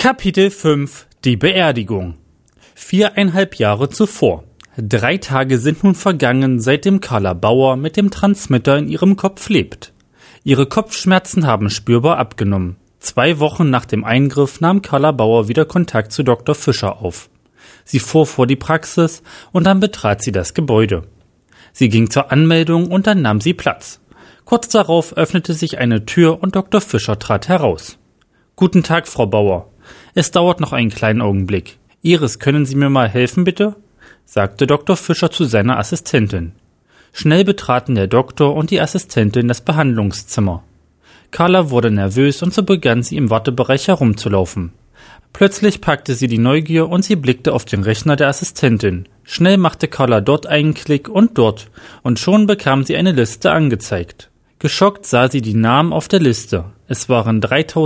Kapitel 5 – Die Beerdigung 4,5 Jahre zuvor. 3 Tage sind nun vergangen, seitdem Carla Bauer mit dem Transmitter in ihrem Kopf lebt. Ihre Kopfschmerzen haben spürbar abgenommen. 2 Wochen nach dem Eingriff nahm Carla Bauer wieder Kontakt zu Dr. Fischer auf. Sie fuhr vor die Praxis und dann betrat sie das Gebäude. Sie ging zur Anmeldung und dann nahm sie Platz. Kurz darauf öffnete sich eine Tür und Dr. Fischer trat heraus. »Guten Tag, Frau Bauer. Es dauert noch einen kleinen Augenblick. Iris, können Sie mir mal helfen, bitte?« sagte Dr. Fischer zu seiner Assistentin. Schnell betraten der Doktor und die Assistentin das Behandlungszimmer. Carla wurde nervös und so begann sie im Wartebereich herumzulaufen. Plötzlich packte sie die Neugier und sie blickte auf den Rechner der Assistentin. Schnell machte Carla dort einen Klick und dort, und schon bekam sie eine Liste angezeigt. Geschockt sah sie die Namen auf der Liste. Es waren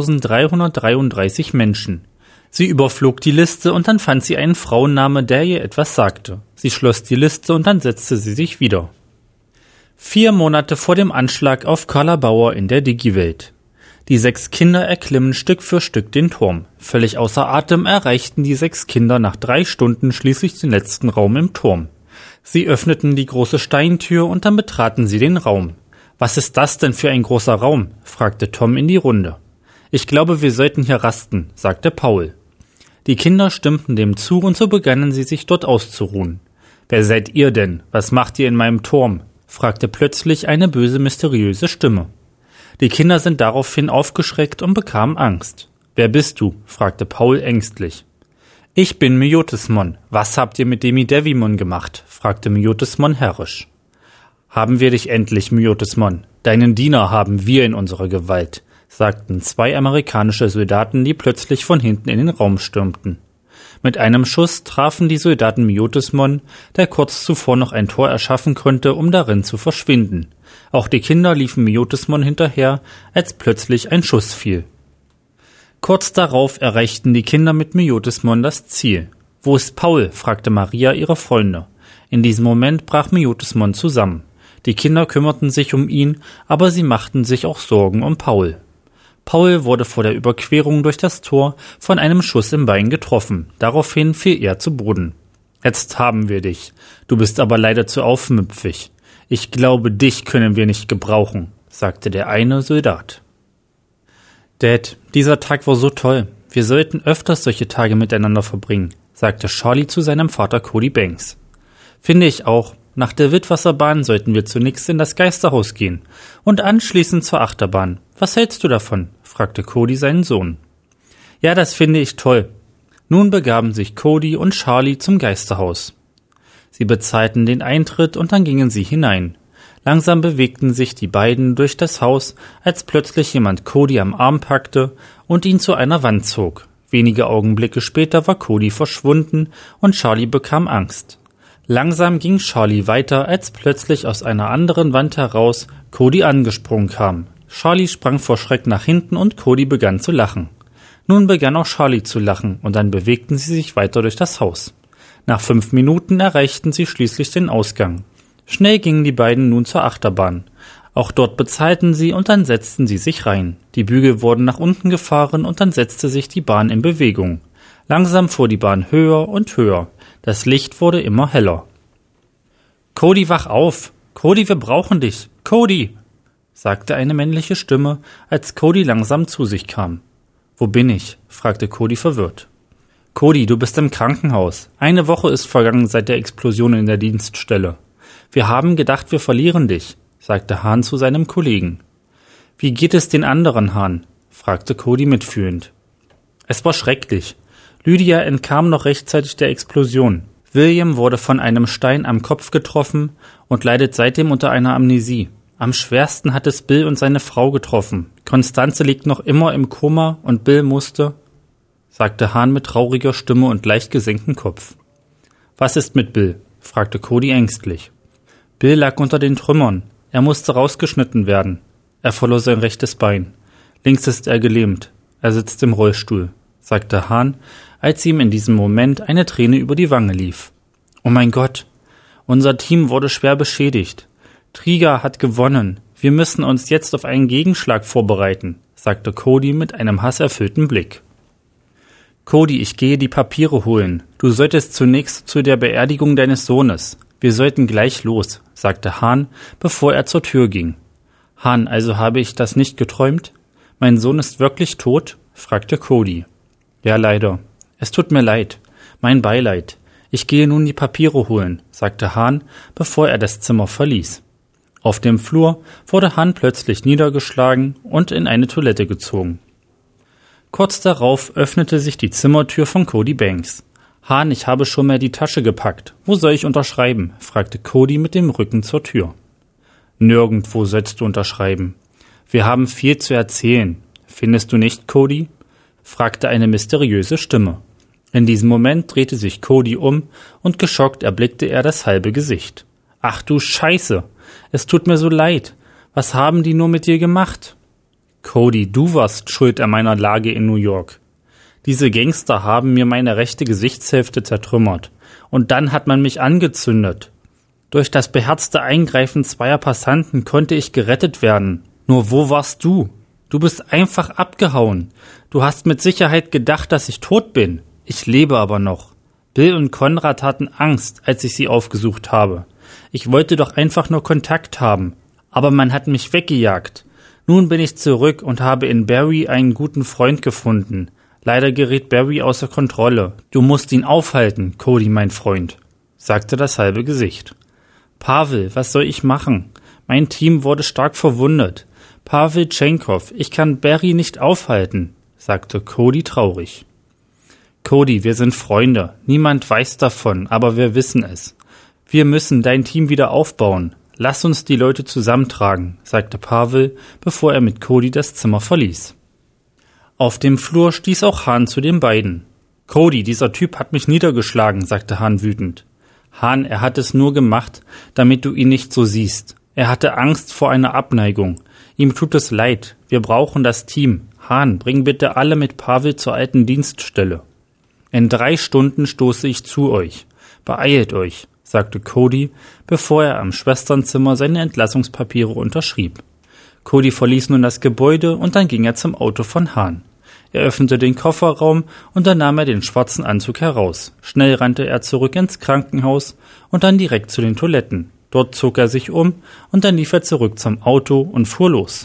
3.333 Menschen. Sie überflog die Liste und dann fand sie einen Frauenname, der ihr etwas sagte. Sie schloss die Liste und dann setzte sie sich wieder. 4 Monate vor dem Anschlag auf Carla Bauer in der Digi-Welt. Die 6 Kinder erklimmen Stück für Stück den Turm. Völlig außer Atem erreichten die 6 Kinder nach 3 Stunden schließlich den letzten Raum im Turm. Sie öffneten die große Steintür und dann betraten sie den Raum. »Was ist das denn für ein großer Raum?« fragte Tom in die Runde. »Ich glaube, wir sollten hier rasten«, sagte Paul. Die Kinder stimmten dem zu und so begannen sie sich dort auszuruhen. »Wer seid ihr denn? Was macht ihr in meinem Turm?« fragte plötzlich eine böse, mysteriöse Stimme. Die Kinder sind daraufhin aufgeschreckt und bekamen Angst. »Wer bist du?« fragte Paul ängstlich. »Ich bin Myotismon. Was habt ihr mit Demi-Devimon gemacht?« fragte Myotismon herrisch. »Haben wir dich endlich, Myotismon. Deinen Diener haben wir in unserer Gewalt«, sagten 2 amerikanische Soldaten, die plötzlich von hinten in den Raum stürmten. Mit einem Schuss trafen die Soldaten Myotismon, der kurz zuvor noch ein Tor erschaffen konnte, um darin zu verschwinden. Auch die Kinder liefen Myotismon hinterher, als plötzlich ein Schuss fiel. Kurz darauf erreichten die Kinder mit Myotismon das Ziel. »Wo ist Paul?« fragte Maria ihre Freunde. In diesem Moment brach Myotismon zusammen. Die Kinder kümmerten sich um ihn, aber sie machten sich auch Sorgen um Paul. Paul wurde vor der Überquerung durch das Tor von einem Schuss im Bein getroffen. Daraufhin fiel er zu Boden. »Jetzt haben wir dich. Du bist aber leider zu aufmüpfig. Ich glaube, dich können wir nicht gebrauchen«, sagte der eine Soldat. »Dad, dieser Tag war so toll. Wir sollten öfters solche Tage miteinander verbringen«, sagte Charlie zu seinem Vater Cody Banks. »Finde ich auch. Nach der Wildwasserbahn sollten wir zunächst in das Geisterhaus gehen und anschließend zur Achterbahn. Was hältst du davon?« fragte Cody seinen Sohn. »Ja, das finde ich toll.« Nun begaben sich Cody und Charlie zum Geisterhaus. Sie bezahlten den Eintritt und dann gingen sie hinein. Langsam bewegten sich die beiden durch das Haus, als plötzlich jemand Cody am Arm packte und ihn zu einer Wand zog. Wenige Augenblicke später war Cody verschwunden und Charlie bekam Angst. Langsam ging Charlie weiter, als plötzlich aus einer anderen Wand heraus Cody angesprungen kam. Charlie sprang vor Schreck nach hinten und Cody begann zu lachen. Nun begann auch Charlie zu lachen und dann bewegten sie sich weiter durch das Haus. Nach 5 Minuten erreichten sie schließlich den Ausgang. Schnell gingen die beiden nun zur Achterbahn. Auch dort bezahlten sie und dann setzten sie sich rein. Die Bügel wurden nach unten gefahren und dann setzte sich die Bahn in Bewegung. Langsam fuhr die Bahn höher und höher. Das Licht wurde immer heller. »Cody, wach auf! Cody, wir brauchen dich! Cody!« sagte eine männliche Stimme, als Cody langsam zu sich kam. »Wo bin ich?« fragte Cody verwirrt. »Cody, du bist im Krankenhaus. 1 Woche ist vergangen seit der Explosion in der Dienststelle. Wir haben gedacht, wir verlieren dich«, sagte Hahn zu seinem Kollegen. »Wie geht es den anderen, Hahn?« fragte Cody mitfühlend. »Es war schrecklich. Lydia entkam noch rechtzeitig der Explosion. William wurde von einem Stein am Kopf getroffen und leidet seitdem unter einer Amnesie. Am schwersten hat es Bill und seine Frau getroffen. Constanze liegt noch immer im Koma und Bill musste«, sagte Hahn mit trauriger Stimme und leicht gesenktem Kopf. »Was ist mit Bill?« fragte Cody ängstlich. »Bill lag unter den Trümmern. Er musste rausgeschnitten werden. Er verlor sein rechtes Bein. Links ist er gelähmt. Er sitzt im Rollstuhl«, sagte Hahn, als ihm in diesem Moment eine Träne über die Wange lief. »Oh mein Gott, unser Team wurde schwer beschädigt. Trigger hat gewonnen. Wir müssen uns jetzt auf einen Gegenschlag vorbereiten«, sagte Cody mit einem hasserfüllten Blick. Cody, ich gehe die Papiere holen. Du solltest zunächst zu der Beerdigung deines Sohnes. Wir sollten gleich los, sagte Hahn, bevor er zur Tür ging. Hahn, also habe ich das nicht geträumt? Mein Sohn ist wirklich tot? Fragte Cody. Ja, leider. Es tut mir leid. Mein Beileid. Ich gehe nun die Papiere holen, sagte Hahn, bevor er das Zimmer verließ. Auf dem Flur wurde Hahn plötzlich niedergeschlagen und in eine Toilette gezogen. Kurz darauf öffnete sich die Zimmertür von Cody Banks. Hahn, ich habe schon mal die Tasche gepackt. Wo soll ich unterschreiben? Fragte Cody mit dem Rücken zur Tür. Nirgendwo sollst du unterschreiben. Wir haben viel zu erzählen. Findest du nicht, Cody? Fragte eine mysteriöse Stimme. In diesem Moment drehte sich Cody um und geschockt erblickte er das halbe Gesicht. Ach du Scheiße! Es tut mir so leid. Was haben die nur mit dir gemacht? Cody, du warst schuld an meiner Lage in New York. Diese Gangster haben mir meine rechte Gesichtshälfte zertrümmert. Und dann hat man mich angezündet. Durch das beherzte Eingreifen zweier Passanten konnte ich gerettet werden. Nur wo warst du? Du bist einfach abgehauen. Du hast mit Sicherheit gedacht, dass ich tot bin. Ich lebe aber noch. Bill und Konrad hatten Angst, als ich sie aufgesucht habe. Ich wollte doch einfach nur Kontakt haben. Aber man hat mich weggejagt. Nun bin ich zurück und habe in Barry einen guten Freund gefunden. Leider gerät Barry außer Kontrolle. Du musst ihn aufhalten, Cody, mein Freund, sagte das halbe Gesicht. Pavel, was soll ich machen? Mein Team wurde stark verwundet. Pavel Tschenkov, ich kann Barry nicht aufhalten, sagte Cody traurig. Cody, wir sind Freunde. Niemand weiß davon, aber wir wissen es. Wir müssen dein Team wieder aufbauen. Lass uns die Leute zusammentragen, sagte Pavel, bevor er mit Cody das Zimmer verließ. Auf dem Flur stieß auch Hahn zu den beiden. Cody, dieser Typ hat mich niedergeschlagen, sagte Hahn wütend. Hahn, er hat es nur gemacht, damit du ihn nicht so siehst. Er hatte Angst vor einer Abneigung. Ihm tut es leid. Wir brauchen das Team. Hahn, bring bitte alle mit Pavel zur alten Dienststelle. In 3 Stunden stoße ich zu euch. Beeilt euch, sagte Cody, bevor er am Schwesternzimmer seine Entlassungspapiere unterschrieb. Cody verließ nun das Gebäude und dann ging er zum Auto von Hahn. Er öffnete den Kofferraum und dann nahm er den schwarzen Anzug heraus. Schnell rannte er zurück ins Krankenhaus und dann direkt zu den Toiletten. Dort zog er sich um und dann lief er zurück zum Auto und fuhr los.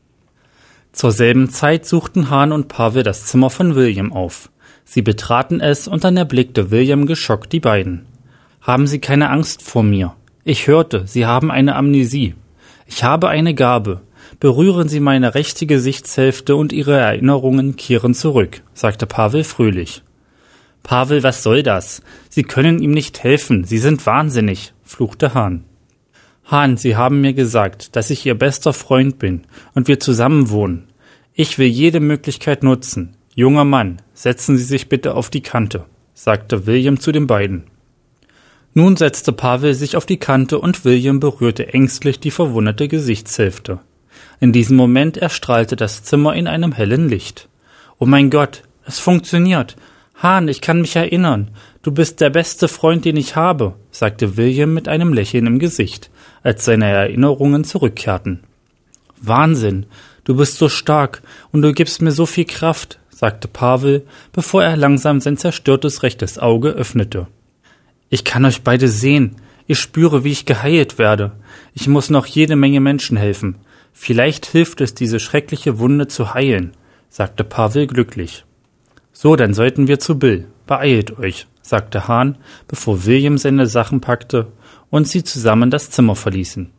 Zur selben Zeit suchten Hahn und Pavel das Zimmer von William auf. Sie betraten es und dann erblickte William geschockt die beiden. Haben Sie keine Angst vor mir? Ich hörte, Sie haben eine Amnesie. Ich habe eine Gabe. Berühren Sie meine rechte Gesichtshälfte und Ihre Erinnerungen kehren zurück, sagte Pavel fröhlich. Pavel, was soll das? Sie können ihm nicht helfen. Sie sind wahnsinnig, fluchte Hahn. Hahn, Sie haben mir gesagt, dass ich Ihr bester Freund bin und wir zusammen wohnen. Ich will jede Möglichkeit nutzen. Junger Mann, setzen Sie sich bitte auf die Kante, sagte William zu den beiden. Nun setzte Pavel sich auf die Kante und William berührte ängstlich die verwundete Gesichtshälfte. In diesem Moment erstrahlte das Zimmer in einem hellen Licht. Oh mein Gott, es funktioniert. Hahn, ich kann mich erinnern. Du bist der beste Freund, den ich habe, sagte William mit einem Lächeln im Gesicht, als seine Erinnerungen zurückkehrten. Wahnsinn, du bist so stark und du gibst mir so viel Kraft, sagte Pavel, bevor er langsam sein zerstörtes rechtes Auge öffnete. Ich kann euch beide sehen. Ich spüre, wie ich geheilt werde. Ich muss noch jede Menge Menschen helfen. Vielleicht hilft es, diese schreckliche Wunde zu heilen, sagte Pavel glücklich. So, dann sollten wir zu Bill. Beeilt euch, sagte Hahn, bevor William seine Sachen packte und sie zusammen das Zimmer verließen.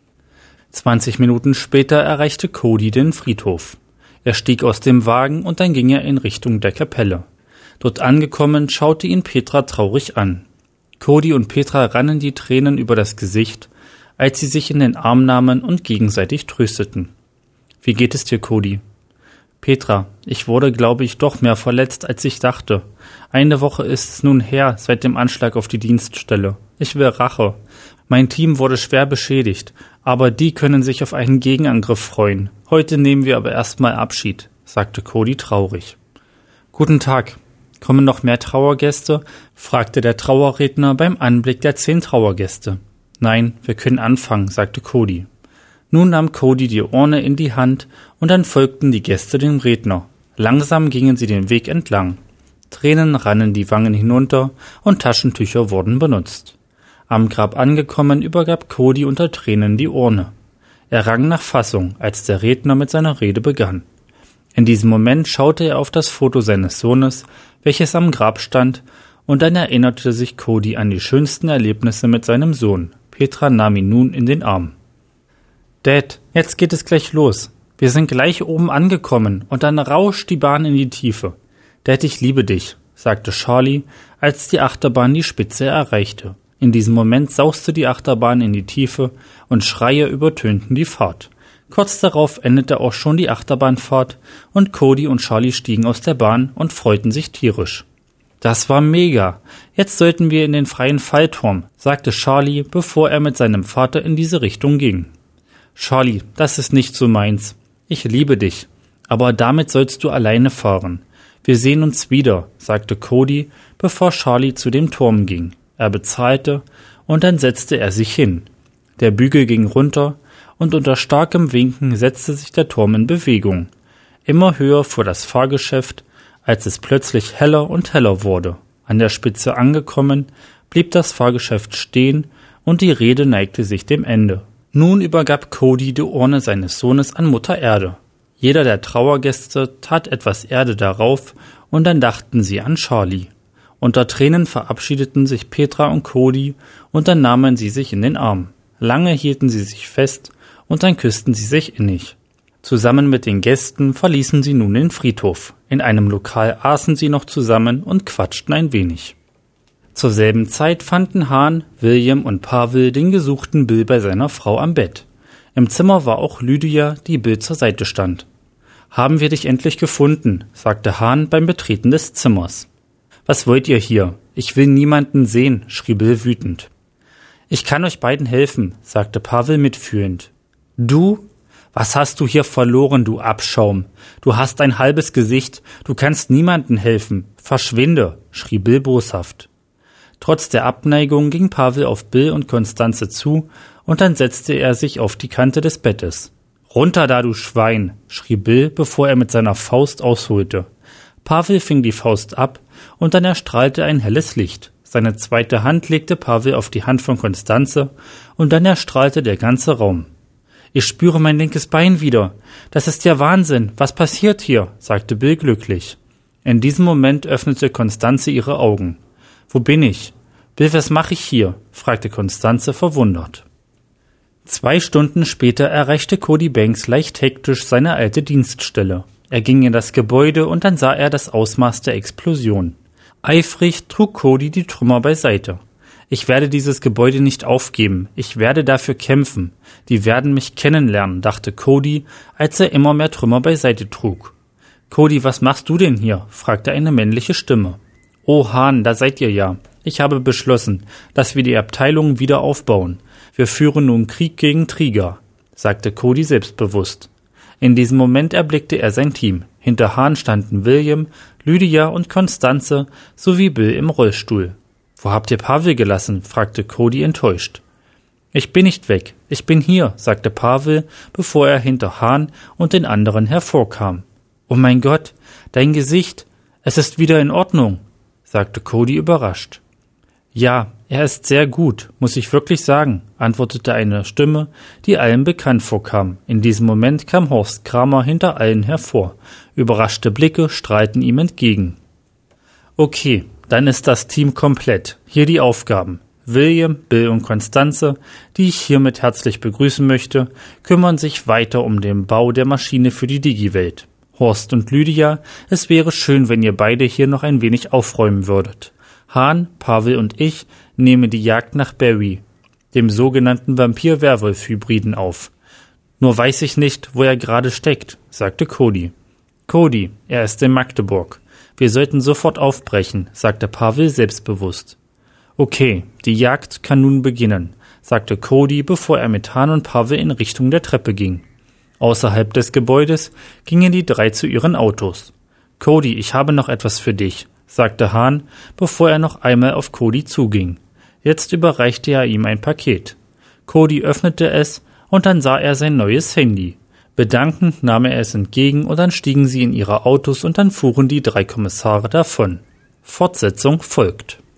20 Minuten später erreichte Cody den Friedhof. Er stieg aus dem Wagen und dann ging er in Richtung der Kapelle. Dort angekommen, schaute ihn Petra traurig an. Cody und Petra rannen die Tränen über das Gesicht, als sie sich in den Arm nahmen und gegenseitig trösteten. Wie geht es dir, Cody? Petra, ich wurde, glaube ich, doch mehr verletzt, als ich dachte. 1 Woche ist es nun her, seit dem Anschlag auf die Dienststelle. Ich will Rache. Mein Team wurde schwer beschädigt, aber die können sich auf einen Gegenangriff freuen. Heute nehmen wir aber erstmal Abschied, sagte Cody traurig. Guten Tag. Kommen noch mehr Trauergäste? Fragte der Trauerredner beim Anblick der 10 Trauergäste. Nein, wir können anfangen, sagte Cody. Nun nahm Cody die Urne in die Hand und dann folgten die Gäste dem Redner. Langsam gingen sie den Weg entlang. Tränen rannen die Wangen hinunter und Taschentücher wurden benutzt. Am Grab angekommen, übergab Cody unter Tränen die Urne. Er rang nach Fassung, als der Redner mit seiner Rede begann. In diesem Moment schaute er auf das Foto seines Sohnes, welches am Grab stand, und dann erinnerte sich Cody an die schönsten Erlebnisse mit seinem Sohn. Petra nahm ihn nun in den Arm. »Dad, jetzt geht es gleich los. Wir sind gleich oben angekommen und dann rauscht die Bahn in die Tiefe. Dad, ich liebe dich«, sagte Charlie, als die Achterbahn die Spitze erreichte. In diesem Moment sauste die Achterbahn in die Tiefe und Schreie übertönten die Fahrt. Kurz darauf endete auch schon die Achterbahnfahrt und Cody und Charlie stiegen aus der Bahn und freuten sich tierisch. »Das war mega. Jetzt sollten wir in den freien Fallturm«, sagte Charlie, bevor er mit seinem Vater in diese Richtung ging. »Charlie, das ist nicht so meins. Ich liebe dich, aber damit sollst du alleine fahren. Wir sehen uns wieder«, sagte Cody, bevor Charlie zu dem Turm ging. Er bezahlte und dann setzte er sich hin. Der Bügel ging runter und unter starkem Winken setzte sich der Turm in Bewegung. Immer höher fuhr das Fahrgeschäft, als es plötzlich heller und heller wurde. An der Spitze angekommen, blieb das Fahrgeschäft stehen und die Rede neigte sich dem Ende. Nun übergab Cody die Urne seines Sohnes an Mutter Erde. Jeder der Trauergäste tat etwas Erde darauf und dann dachten sie an Charlie. Unter Tränen verabschiedeten sich Petra und Cody und dann nahmen sie sich in den Arm. Lange hielten sie sich fest und dann küssten sie sich innig. Zusammen mit den Gästen verließen sie nun den Friedhof. In einem Lokal aßen sie noch zusammen und quatschten ein wenig. Zur selben Zeit fanden Hahn, William und Pavel den gesuchten Bill bei seiner Frau am Bett. Im Zimmer war auch Lydia, die Bill zur Seite stand. »Haben wir dich endlich gefunden«, sagte Hahn beim Betreten des Zimmers. »Was wollt ihr hier? Ich will niemanden sehen«, schrie Bill wütend. »Ich kann euch beiden helfen«, sagte Pavel mitfühlend. »Du? Was hast du hier verloren, du Abschaum? Du hast ein halbes Gesicht, du kannst niemandem helfen. Verschwinde«, schrie Bill boshaft. Trotz der Abneigung ging Pavel auf Bill und Konstanze zu und dann setzte er sich auf die Kante des Bettes. »Runter da, du Schwein«, schrie Bill, bevor er mit seiner Faust ausholte. Pavel fing die Faust ab und dann erstrahlte ein helles Licht. Seine zweite Hand legte Pavel auf die Hand von Konstanze und dann erstrahlte der ganze Raum. »Ich spüre mein linkes Bein wieder. Das ist ja Wahnsinn. Was passiert hier?«, sagte Bill glücklich. In diesem Moment öffnete Konstanze ihre Augen. »Wo bin ich? Bill, was mache ich hier?«, fragte Konstanze verwundert. 2 Stunden später erreichte Cody Banks leicht hektisch seine alte Dienststelle. Er ging in das Gebäude und dann sah er das Ausmaß der Explosion. Eifrig trug Cody die Trümmer beiseite. »Ich werde dieses Gebäude nicht aufgeben. Ich werde dafür kämpfen. Die werden mich kennenlernen«, dachte Cody, als er immer mehr Trümmer beiseite trug. »Cody, was machst du denn hier?«, fragte eine männliche Stimme. »Oh Hahn, da seid ihr ja. Ich habe beschlossen, dass wir die Abteilung wieder aufbauen. Wir führen nun Krieg gegen Trigger«, sagte Cody selbstbewusst. In diesem Moment erblickte er sein Team. Hinter Hahn standen William, Lydia und Konstanze sowie Bill im Rollstuhl. »Wo habt ihr Pavel gelassen?«, fragte Cody enttäuscht. »Ich bin nicht weg. Ich bin hier«, sagte Pavel, bevor er hinter Hahn und den anderen hervorkam. »Oh mein Gott, dein Gesicht. Es ist wieder in Ordnung«, sagte Cody überrascht. »Ja, er ist sehr gut, muss ich wirklich sagen«, antwortete eine Stimme, die allen bekannt vorkam. In diesem Moment kam Horst Kramer hinter allen hervor. Überraschte Blicke strahlten ihm entgegen. »Okay, dann ist das Team komplett. Hier die Aufgaben. William, Bill und Konstanze, die ich hiermit herzlich begrüßen möchte, kümmern sich weiter um den Bau der Maschine für die Digi-Welt. Horst und Lydia, es wäre schön, wenn ihr beide hier noch ein wenig aufräumen würdet. Hahn, Pavel und ich nehmen die Jagd nach Barry, dem sogenannten Vampir-Werwolf-Hybriden, auf. Nur weiß ich nicht, wo er gerade steckt«, sagte Cody. »Cody, er ist in Magdeburg. Wir sollten sofort aufbrechen«, sagte Pavel selbstbewusst. »Okay, die Jagd kann nun beginnen«, sagte Cody, bevor er mit Hahn und Pavel in Richtung der Treppe ging. Außerhalb des Gebäudes gingen die 3 zu ihren Autos. »Cody, ich habe noch etwas für dich«, sagte Hahn, bevor er noch einmal auf Cody zuging. Jetzt überreichte er ihm ein Paket. Cody öffnete es und dann sah er sein neues Handy. Bedankend nahm er es entgegen und dann stiegen sie in ihre Autos und dann fuhren die 3 Kommissare davon. Fortsetzung folgt.